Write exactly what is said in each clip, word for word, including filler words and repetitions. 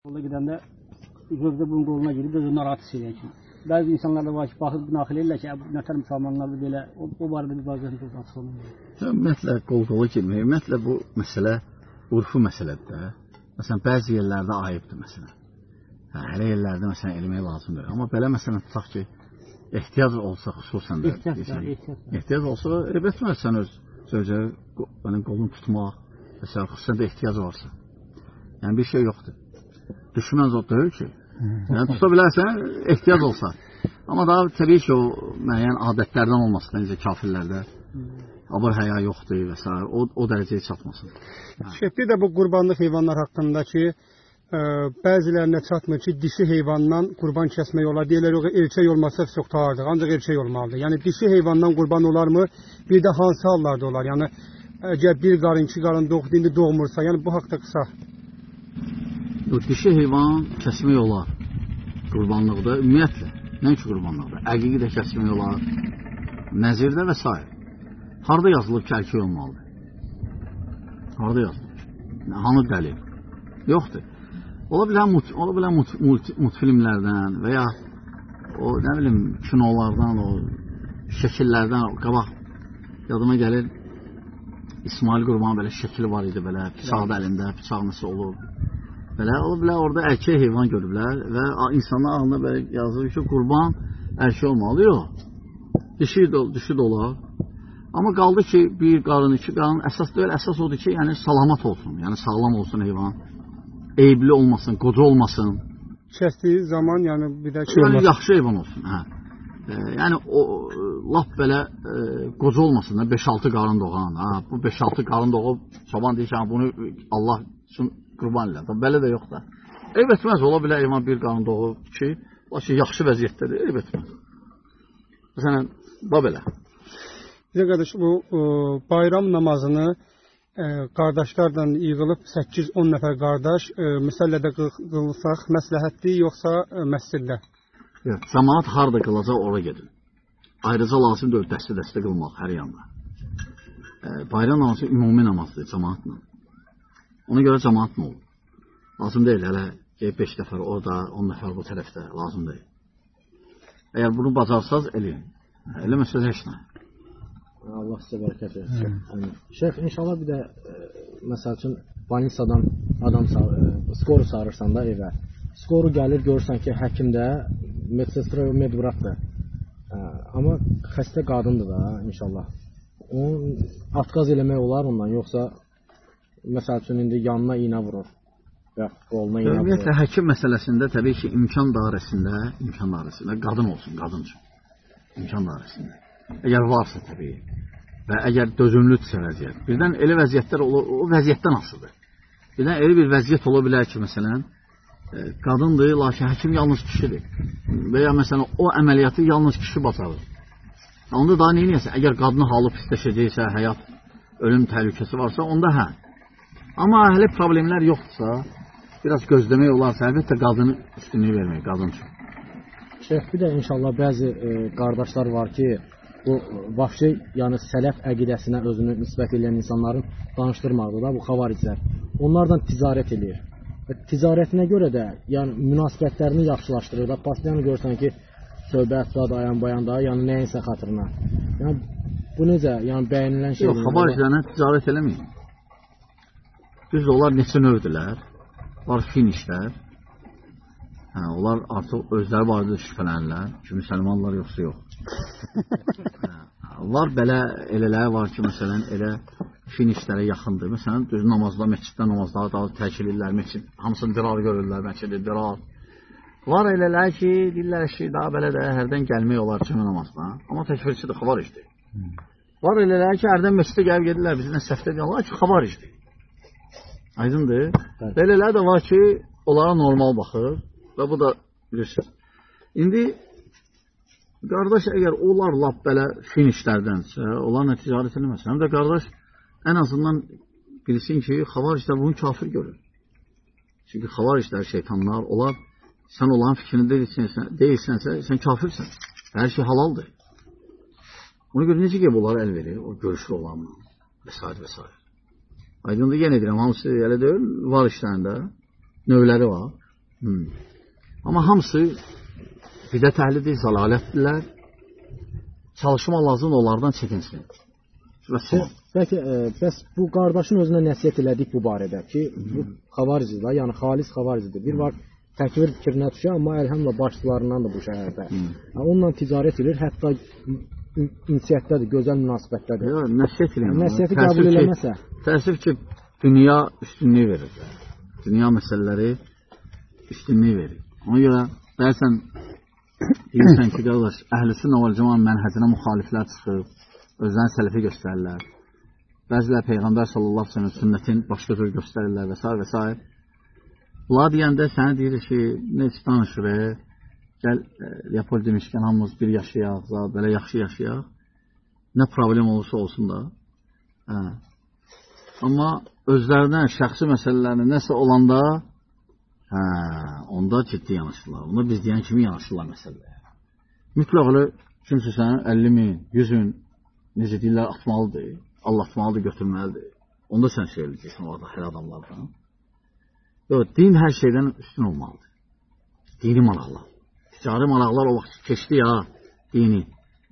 Yola gidəndə gözdə bunun qoluna girib gözü narahat hiss edən kimi. Bəzi insanlar da var ki, baxıb naxil edirlər ki, nətər müsəlmanlar da belə, o, o barədə bir vaziyətini çox açıq olunur. Ümumiyyətlə, qol-qola girmək, ümumiyyətlə bu məsələ urfu məsələdir də. Məsələn, bəzi yerlərdə ayıbdır məsələn. Hə, hələ yerlərdə məsələn eləmək lazımdır. Amma belə məsələn tutaq ki, ehtiyac olsa xüsusən də. Ehtiyac olsa, elbətmə sən öz sözə qolunu tutmaq, məsələn, xüsusən də ehtiyac varsa. Yəni bir şey yoxdur. Düşmən zot deyil ki. Yəni tuta bilərsən, ehtiyac olsa. Amma daha təbii ki, o müəyyən adətlərdən olmasın, necə kafirlərdə. Abır həya yoxdur və s. O, o dərəcəyə çatmasın. Şeyh, bir də bu qurbanlıq heyvanlar haqqında ki, ə, bəzilərinə çatmır ki, dişi heyvandan qurban kəsmək olar. Deyirlər, yox, erkək olmasa çox taardır, ancaq erkək olmalıdır. Yəni, dişi heyvandan qurban olarmı? Bir də hansı hallarda olar? Yəni, əgər bir qarın, iki qarın doğdu, indi doğmursa, yəni bu haqda qısa. O dişi heyvan kəsmək olar qurbanlıqda, ümumiyyətlə, nə üçün qurbanlıqda? Əqiqi də kəsmək olar, nəzirdə və s. Harada yazılıb ki, erkək olmalıdır? Harada yazılıb? Hanı dəlil? Yoxdur. Ola bilər, mut, ola bilər mut, mut, multfilmlərdən və ya o, nə bilim, kinolardan, o şəkillərdən, qabaq yadıma gəlir, İsmail Qurbanın belə şəkili var idi, belə, bıçaqda əlində, bıçaq nasıl olur? Belə, ola bilər, orada erkək heyvan görüblər və insanlar ağlına belə yazılır ki, qurban erkək olmalı, yox. Dişi də, dişi də olar. Amma qaldı ki, bir qarın, iki qarın, əsas deyil, əsas odur ki, yəni salamat olsun, yəni sağlam olsun heyvan, eyibli olmasın, qoca olmasın. Kəsdiyi zaman, yəni bir də ki, yəni, yaxşı heyvan olsun, hə. E, yəni, o, lap belə e, qoca olmasın, beş altı qarın doğan, ha. Bu beş altı qarın doğub, çoban deyir ki, bunu Allah üçün qurban ilə. Belə də yox da. Eyb etməz, ola bilər heyvan bir qarın doğub ki, lakin yaxşı vəziyyətdədir, eyb etməz. Məsələn, bax belə. Bizə qardaş, bu ə, bayram namazını ə, qardaşlardan yığılıb səkkiz on nəfər qardaş ə, müsəllədə qılsaq məsləhətdir, yoxsa ə, məsciddə? Yox, cəmaat harada qılacaq, ora gedin. Ayrıca lazım deyil, dəstə-dəstə qılmaq hər yanda. Ə, bayram namazı ümumi namazdır cəmaatla. Ona görə cəmaat nə olur? Lazım deyil, hələ beş nəfər orada, on nəfər bu tərəfdə, lazım deyil. Əgər bunu bacarsaz, eləyin. Eləməsəz heç nə. Allah sizə bərəkət versin. Şeyh, inşallah bir də, e, məsəl üçün, balinsadan adam e, skoru çağırırsan da evə. Skoru gəlir, görürsən ki, həkimdə, medsestra medbratdır. E, amma xəstə qadındır da, inşallah. Onun atqaz eləmək olar ondan, yoxsa məsəl üçün, indi yanına iynə vurur. Və qoluna iynə vurur. Ümumiyyətlə, həkim məsələsində təbii ki, imkan dairəsində, imkan dairəsində qadın olsun, qadın üçün. İmkan dairəsində. Əgər varsa təbii. Və əgər dözümlüdürsə vəziyyət. Birdən elə vəziyyətlər olur, o vəziyyətdən asılıdır. Birdən elə bir vəziyyət ola bilər ki, məsələn, qadındır, lakin həkim yalnız kişidir. Və ya məsələn, o əməliyyatı yalnız kişi bacarır. Onda daha neyiniyəsə, əgər qadını halı pisləşəcəksə, həyat, ölüm təhlükəsi varsa, onda hə. Amma hələ problemlər yoxdursa, biraz gözləmək olarsa, əlbəttə qadını üstünlüyü vermək, qadın üçün. Şeyh, bir də inşallah bəzi e, qardaşlar var ki, bu vahşi, yəni sələf əqidəsinə özünü nisbət edən insanların danışdırmadığı da bu xavariclər. Onlardan ticarət edir. Və ticarətinə görə də, yəni münasibətlərini yaxşılaşdırır da, pasiyanı görsən ki, söhbət da, ayan bayan da, yəni nəyinsə xatırına. Yəni bu necə, yəni bəyənilən şey? Yox, xavariclərlə ticarət eləməyin. Düz onlar neçə növdülər, var finişlər. Hə, onlar artıq özləri barədə şübhələnirlər ki, müsəlmanlar yoxsa yox. Hə, var belə elələri var ki, məsələn, elə finişlərə yaxındır. Məsələn, düz namazda, məsciddə namazları daha təkilirlər, məscid, hamısını dirar görürlər, məscidi dirar. Var elələri ki, deyirlər ki, daha belə də hərdən gəlmək olar cümə namazda. Amma təkfirçidir, xavaricdir. Var elələri ki, hərdən məscidə gəlib gedirlər, bizdən səhvdə deyirlər ki, xavaricdir. Aydındır. Belələri də var ki, onlara normal baxır. Və bu da bilirsiniz. İndi qardaş əgər onlar lap belə finişlərdənsə, onlarla ticarət eləməsin. Həm də qardaş ən azından bilsin ki, xavariclər bunu kafir görür. Çünki xavariclər, şeytanlar, onlar sən onların fikrini deyilsənsə, deyilsənsə sən kafirsən. Hər şey halaldır. Ona görə necə ki, bunları əl verir, o görüşür olanla və s. və s. Aydındır, yenə deyirəm, hamısı elə deyil, var işlərində, növləri var. Hmm. Amma hamısı bidət əhlidir, zəlalətdirlər. Çalışmaq lazım onlardan çəkinsin. Bəlkə, e, bəs bu qardaşın özünə nəsiyyət elədik bu barədə ki, bu xavaricidir, yəni xalis xavaricidir. Bir var təkvir fikrinə düşür, amma əlhəmlə başçılarından da bu şəhərdə. Hmm. Onunla ticarət edir, hətta ünsiyyətdədir, gözəl münasibətdədir. Yox, nəsiyyət eləyəm. Nəsiyyəti qəbul eləməsə. Təəssüf ki, dünya üstünlüyü verir. Dünya məsələləri üstünlüyü verir. Ona görə bəzən deyirsən ki, qardaş, əhl-i-sünnə vəl-cəmaət mənhəcinə müxaliflər çıxıb, özlərini sələfi göstərirlər. Bəzilər Peyğəmbər sallallahu əleyhi və səlləm sünnətin başqa cür göstərirlər və s. və s. Bunlar deyəndə sənə deyir ki, nə heç danışır, gəl, Leopold demişkən, hamımız bir yaşayaq, belə yaxşı yaşayaq. Nə problem olursa olsun da. Hə. Amma özlərinə, şəxsi məsələlərinə nəsə olanda, hə, onda ciddi yanaşırlar. Onda biz deyən kimi yanaşırlar məsələyə. Mütləq elə kimsə sənə əlli min, yüz min, necə deyirlər, atmalıdır, allatmalıdır, götürməlidir. Onda sən şey eləyəcəksən orada hər adamlardan. Yox, din hər şeydən üstün olmalıdır. Dini maraqlar. Ticari maraqlar o vaxt keçdi ya, dini.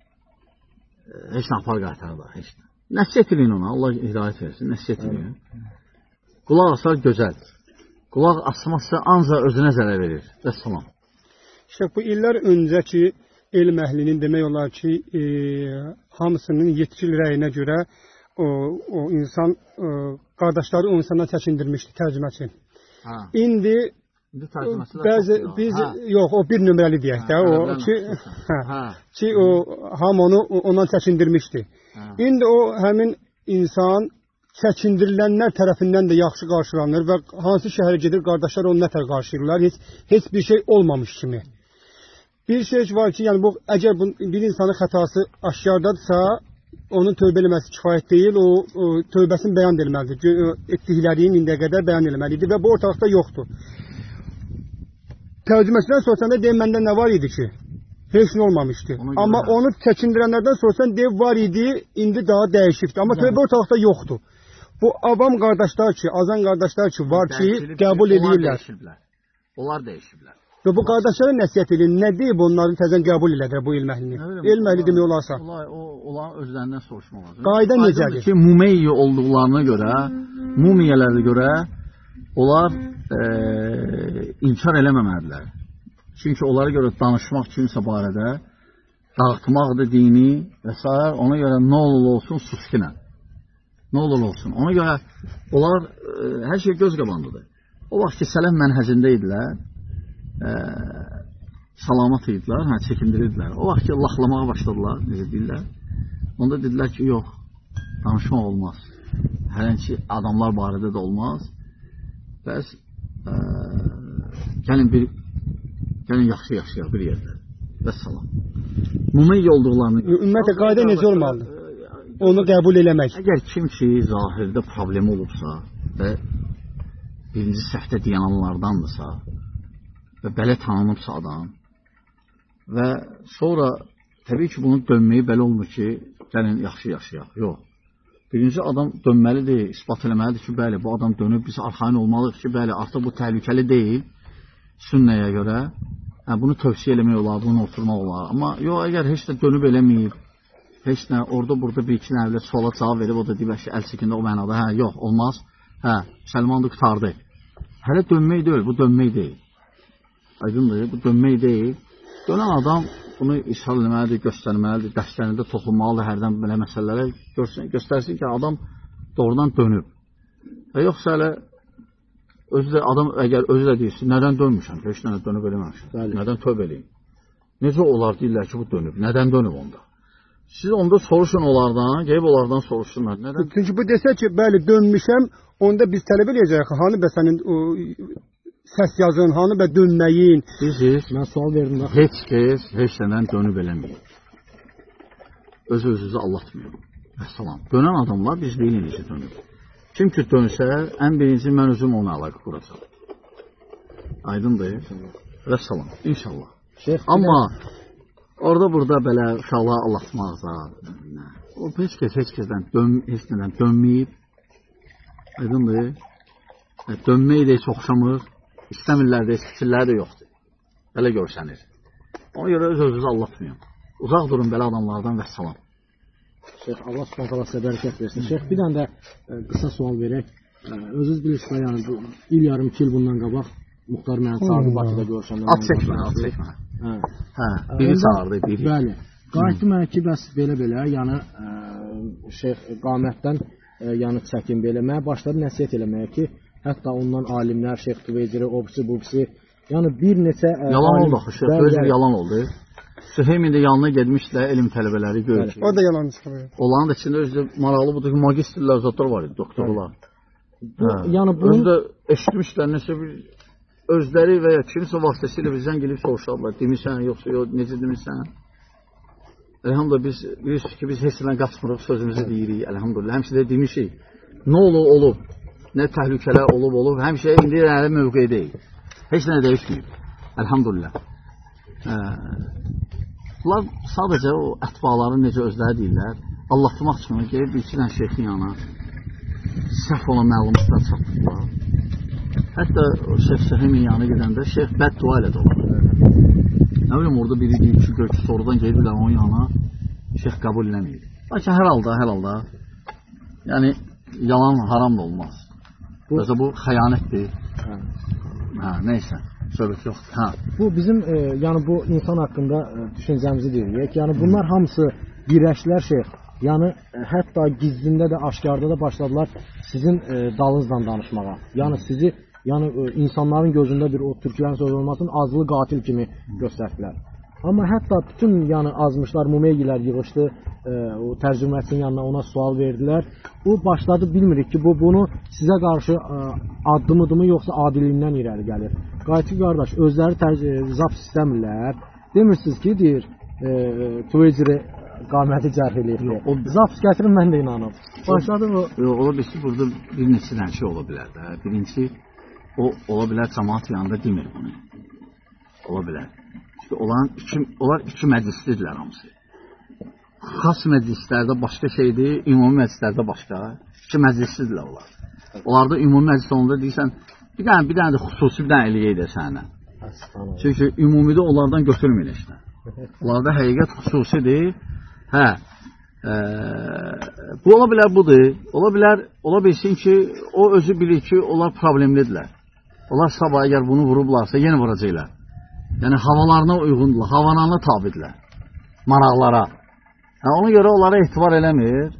Heç nə apar qaytarı da, heç nə. Nəsiyyət edin ona, Allah hidayət versin, nəsiyyət edin. Qulaq asar gözəldir. Qulaq asmazsa ancaq özünə zərər verir. Və salam. Şeyh, bu illər öncəki elm əhlinin demək olar ki, e, hamısının yetkili rəyinə görə o, o insan, e, qardaşları o insandan çəkindirmişdi tərcüməçi. Ha. İndi bəzi, biz, ha. yox, o bir nömrəli deyək də, o ki, hə, hə. ki o, ham onu ondan çəkindirmişdi. Ha. İndi o həmin insan çəkindirilənlər tərəfindən də yaxşı qarşılanır və hansı şəhərə gedir, qardaşlar onu nətər qarşılayırlar, heç, heç bir şey olmamış kimi. Bir şey var ki, yəni bu, əgər bu, bir insanın xətası aşkardadırsa, onun tövbə eləməsi kifayət deyil, o, o tövbəsini bəyan edilməlidir, etdiklərini indiyə qədər bəyan edilməlidir və bu ortalıqda yoxdur. Tərcüməsindən sorsan da deyim, məndə nə var idi ki? Heç nə olmamışdı. Amma hə. Onu çəkindirənlərdən sorsan deyim, var idi, indi daha dəyişikdir. Amma tövbə ortalıqda yoxdur. Bu avam qardaşlar ki, azan qardaşlar ki, var ki, qəbul edirlər. Onlar dəyişiblər. Və bu qardaşlara nəsiyyət edin, nə deyib onların təzən qəbul elədir bu ilm əhlini? Elm əhli demək olarsa. Onlar özlərindən soruşmaq lazım. Qayda necədir? Ki, mumeyyi olduqlarına görə, mumiyələrə görə onlar e, inkar eləməməlidirlər. Çünki onlara görə danışmaq kimsə barədə, dağıtmaqdır dini və s. Ona görə nə olur olsun suskinə. Nə olur olsun. Ona görə onlar e, hər şey göz qabandıdır. O vaxt ki, sələf mənhəzində idilər, e, salamat idilər, hə, çəkindirirdilər. O vaxt ki, laxlamağa başladılar, necə deyirlər. Onda dedilər ki, yox, danışmaq olmaz. Hələnki adamlar barədə də olmaz. Bəs e, gəlin bir gəlin yaxşı yaşayaq bir yerdə. Və salam. Mümeyyə olduqlarını... Ümumiyyətlə, qayda necə olmalıdır? Onu qəbul eləmək. Əgər kim ki, zahirdə problemi olubsa və birinci səhvdə deyananlardandırsa və belə tanınıbsa adam və sonra təbii ki, bunu dönməyi belə olmur ki, gəlin yaxşı yaşayaq. Yox. Birinci adam dönməlidir, ispat eləməlidir ki, bəli, bu adam dönüb, biz arxain olmalıyıq ki, bəli, artıq bu təhlükəli deyil sünnəyə görə. Hə, bunu tövsiyə eləmək olar, bunu oturmaq olar. Amma yox, əgər heç də dönüb eləməyib, heç nə, orada burada bir iki nəvlə suala cavab verib, o da deyib, əl çəkində o mənada, hə, yox, olmaz, hə, Səlmandır, qutardı. Hələ dönmək deyil, bu dönmək deyil. Aydındır, bu dönmək deyil. Dönən adam bunu ishal eləməlidir, göstərməlidir, dərslərində toxunmalıdır, hərdən belə məsələlərə görsün, göstərsin ki, adam doğrudan dönüb. Və yoxsa hələ özü də, adam əgər özü də deyirsin, nədən dönmüşəm, heç nədən dönüb eləməmişəm, nədən tövbə eləyim. Necə olar deyirlər ki, bu dönüb, nədən dönüb onda? Siz onda soruşun onlardan, gəlib onlardan soruşsunlar. Nədən? Çünki bu desə ki, bəli, dönmüşəm, onda biz tələb eləyəcəyik, hanı bə sənin o, səs yazın, hanı bə dönməyin. Siz, mən sual verdim. Heç kəs, heç nədən dönüb eləməyib. Öz-özünüzü allatmıyor. Əssalam. Dönən adamlar biz deyilir necə dönüb. Kim ki dönsə, ən birinci mən özüm ona əlaqə quracaq. Aydındır. Vəssalam. İnşallah. Şeyh, amma orada burada belə uşaqlar allatmaqda, o heç kəs heç kəsdən dön, heç nədən dönməyib. Aydındır. Dönmək də heç oxşamır. İstəmirlər də, fikirləri də yoxdur. Belə görüşənir. Ona görə öz-özünüzü allatmayın. Uzaq durun belə adamlardan və salam. Şeyx, Allah subhanətələ sizə bərəkət versin. Şeyx, bir dənə də ə, qısa sual verək. Ə, özünüz bilirsiniz, yəni bu il yarım iki il bundan qabaq Muxtar mənə çağırdı Bakıda görüşəndə. At çəkmə, at çəkmə. Hə. Hə, biri çağırdı, biri. Bəli. Qayıtdı mənə ki, bəs belə-belə, yəni ə, Şeyx qamətdən ə, yəni çəkin belə. Mənə başladı nəsiyyət eləməyə ki, hətta ondan alimlər, Şeyx Tüveyciri, obsi, bubsi, yəni bir neçə... Ə, yalan alim, oldu axı, Şeyx, öz bir yalan oldu. Süheymin də yanına gedmişlər, elm tələbələri görür. O da yalan çıxıyor. Onların da içində özü maraqlı budur ki, magistrlər, zatlar var idi, doktorlar. Bu, yəni bunun... Özü də eşitmişlər, nəsə bir özləri və ya kimsə vasitəsilə bizdən gelib soruşarlar. Demirsən, yoxsa yox, necə demirsən? Elhamdülillah, biz bilirsiniz ki, biz heç nədən qaçmırıq, sözümüzü deyirik, elhamdülillah. Həmçə də demişik, nə olub, olub, nə təhlükələr olub, olub, həmçə indi hələ mövqeyi deyil. Heç nə dəyişməyib, elhamdülillah. Bunlar sadəcə o ətbaların necə özləri deyirlər, Allah'tmaq üçün gelib bir iki dənə şeyxin yana səhv olan məlumatlar çatdıqlar. Hətta Şeyx Süheymin yanına gedəndə şeyx bəddua elədi onlara. Nə bilim, orada biri deyir ki, gör ki, sorudan gelirlər onun yana, şeyx qəbul eləməyir. Lakin hər halda, hər halda, yəni yalan haram da olmaz. Özə bu xəyanətdir. Hə, neysə. Söhbət yoxdur. Hə. Bu bizim e, yəni bu insan haqqında e, düşüncəmizi deyirik. Yəni bunlar hamısı birləşdilər şeyx. Yəni e, hətta gizlində də, aşkarda da başladılar sizin e, dalınızdan danışmağa. Yəni sizi yəni e, insanların gözündə bir o türklərin sözü olmasın, azılı qatil kimi göstərdilər. Amma hətta bütün yəni azmışlar, mumeyilər yığışdı, e, o tərcüməsinin yanına ona sual verdilər. Bu başladı, bilmirik ki, bu bunu sizə qarşı e, addımıdımı yoxsa adiliyindən irəli gəlir. Qayıtı qardaş, özləri zap istəmirlər. Demirsiniz ki, deyir, e, Tüveyciri qaməti cərh eləyir. Zap gətirin, mən də inanım. Başladı bu. Yox, ola bilsin, burada bir neçə dənə şey ola bilər də. Birinci, o ola bilər cəmaat yanında demir bunu. Ola bilər. Çünki olan iki, onlar iki məclislidirlər hamısı. Xas məclislərdə başqa şeydir, ümumi məclislərdə başqa. İki məclislidirlər onlar. Onlarda ümumi məclis olanda deyirsən, bir dənə, bir dənə də xüsusi bir dənə eləyək də sənə. Çünki ümumidə onlardan götürmür işte. Onlarda həqiqət xüsusidir. Hə, e, bu ola bilər budur. Ola bilər, ola bilsin ki, o özü bilir ki, onlar problemlidirlər. Onlar sabah əgər bunu vurublarsa, yenə vuracaqlar. Yəni havalarına uyğundurlar, havananla tabidirlər, maraqlara. Yəni, ona görə onlara etibar eləmir,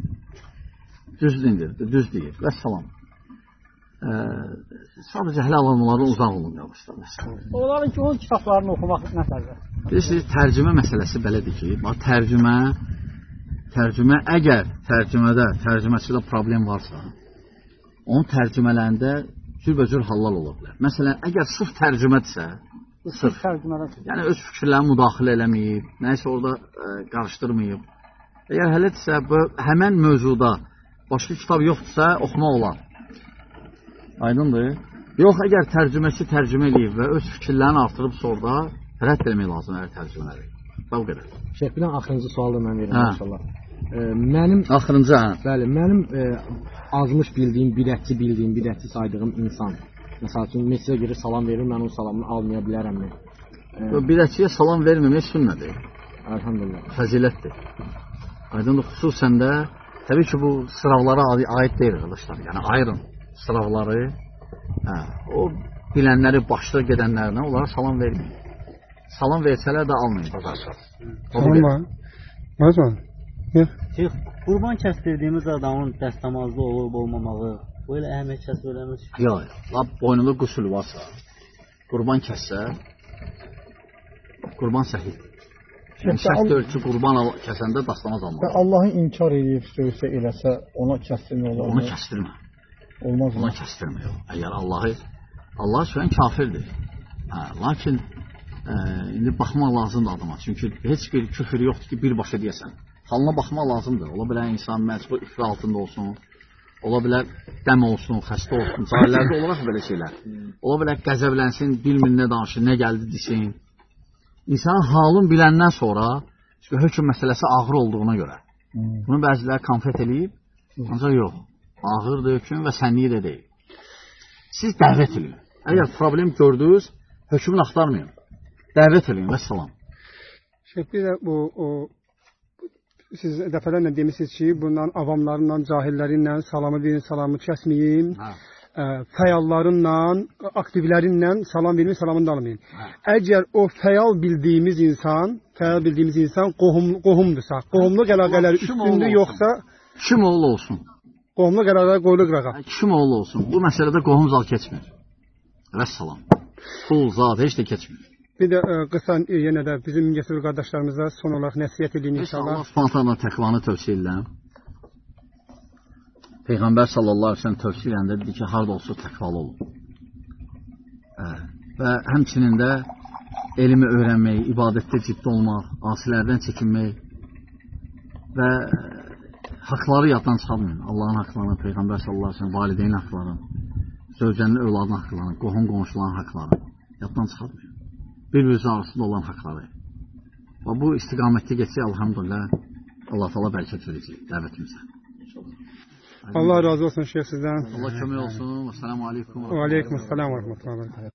düz dindirdir, düz deyir. Və salam. Ee, sadəcə hələ alanlardan uzaq olun yavaşlar. Onların ki, onun kitablarını oxumaq nəsədir? Bilirsiniz, tərcümə məsələsi belədir ki, bax, tərcümə, tərcümə, əgər tərcümədə, tərcüməçidə problem varsa, onun tərcümələrində cürbəcür hallar ola bilər. Məsələn, əgər sırf tərcümədirsə, sırf, yəni öz fikirlərini müdaxilə eləməyib, nəysə orada ə, qarışdırmayıb. Əgər hələdirsə, bu, həmən mövzuda başqa kitab yoxdursa, oxumaq olar. Aydındır. Yox, əgər tərcüməçi tərcümə eləyib və öz fikirlərini artırıb sonra rədd eləmək lazım əgər tərcümələri. Və o qədər. Şeyh, bir dənə axırıncı sualı da mən verim, inşallah. E, mənim, axırıncı, hə? Bəli, mənim e, azmış bildiyim, bidətçi bildiyim, bidətçi saydığım insan. Məsəl üçün, meçidə girir, salam verir, mən onun salamını almaya bilərəmmi? E, bidətçiyə salam verməmək sünnədir. Elhamdülillah. Fəzilətdir. Aydındır, xüsusən də, təbii ki, bu sıraqlara aid deyil, arkadaşlar. Yəni, ayırın sıraqları, hə, o bilənləri, başda gedənlərinə onlara salam verməyin. Salam versələr də almayın bazarda. Salam var. Var. Şeyx, qurban kəsdirdiyimiz adamın dəstəmazlı olub olmamağı, bu elə əhəmiyyət kəsb eləmir. Yox, yox, boynunda qüsul varsa, qurban kəssə, qurban səhid. Yəni, şək deyil ki, qurban kəsəndə dastamaz almalı. Allah'ı inkar edib, söysə eləsə, ona kəsdirmə olar. Onu kəsdirmə. Olmaz mı? Ona kəsdirmə, yox. Əgər Allah'ı, Allah şübhən kafirdir. Hə, lakin, e, indi baxmaq lazımdır adama. Çünki heç bir küfür yoxdur ki, birbaşa deyəsən. Halına baxmaq lazımdır. Ola bilər insan məcbur ifra altında olsun, ola bilər dəm olsun, xəstə olsun. Cahillərdə olaraq belə şeylər. Ola bilər qəzəblənsin, bilmir nə danışır, nə gəldi desin. İnsanın halını biləndən sonra, çünki hökm məsələsi ağır olduğuna görə. Bunu bəziləri konfet eləyib, ancaq yox. Ağırdır hökm və sənliyi də deyil. Siz dəvət edin. Əgər problem gördünüz, hökmün axtarmayın. Dəvət edin və salam. Şeyh, bir də bu, o, siz dəfələrlə demişsiniz ki, bundan avamlarla, cahillərinlə salamı verin, salamı kəsməyin. Hə. Fəyallarınla, aktivlərinlə salam verməyin, salamını da almayın. Hə. Əgər o fəyal bildiyimiz insan, fəyal bildiyimiz insan qohum, qohumdursa, qohumluq əlaqələri üstündə yoxsa... Kim oğlu olsun? Qohumluq əlaqələri qoyulu qırağa. Kim oğlu olsun? Bu məsələdə qohum zal keçmir. Və salam. Pul, zat, heç də keçmir. Bir də ə, qısa yenə də bizim Mingəçevir qardaşlarımıza son olaraq nəsiyyət edin inşallah. Allah spontanla təqvanı tövsiyə edirəm. Peyğəmbər sallallahu aleyhi ve sellem tövsiyə edəndə dedi ki, harda olsa təqvalı olun. Ə, və həmçinin də elmi öyrənmək, ibadətdə ciddi olmaq, asilərdən çəkinmək və haqları yaddan çıxarmayın. Allahın haqlarını, Peyğəmbər sallallahu aleyhi ve sellem, valideyn haqlarını, zövcənin, övladın haqlarını, qohum qonşuların haqlarını yaddan çıxarmayın. Bir-birinizin arasında olan haqları. Və bu istiqamətdə geçsə, elhamdülillah, Allah təala bərəkət verəcək dəvətimizə. Allah razı olsun şeyh sizdən. Allah kömək olsun. Və selamu aleykum. Və aleykum selam və rəhmətullah.